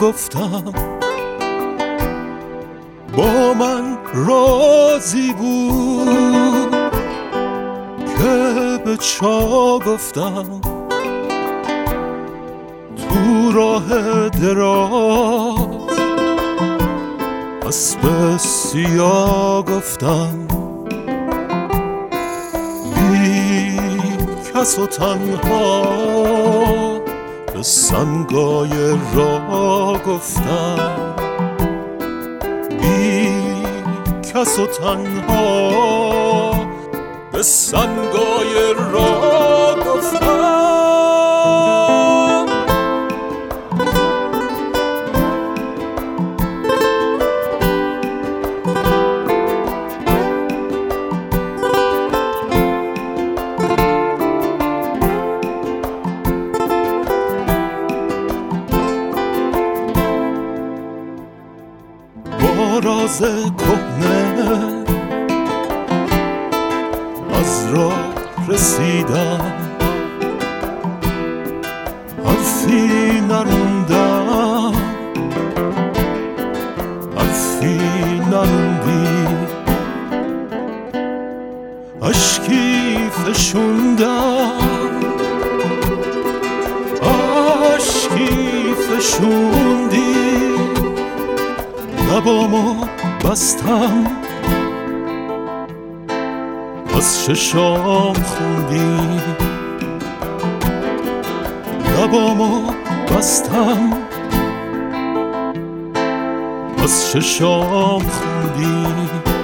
گفتم با من راضی بود که به چا گفتم تو راه دراز اسب سیاه گفتم بی کس و تنها به سنگای راه گفتم بی کس و تنها به سنگای راه گفتم با راز کهنه از راه رسیدم حرفی نروندم حرفی نروندی اشکی فشوندم اشکی فشوندی لبامو بستم از چشام خوندی لبامو بستم از چشام خوندی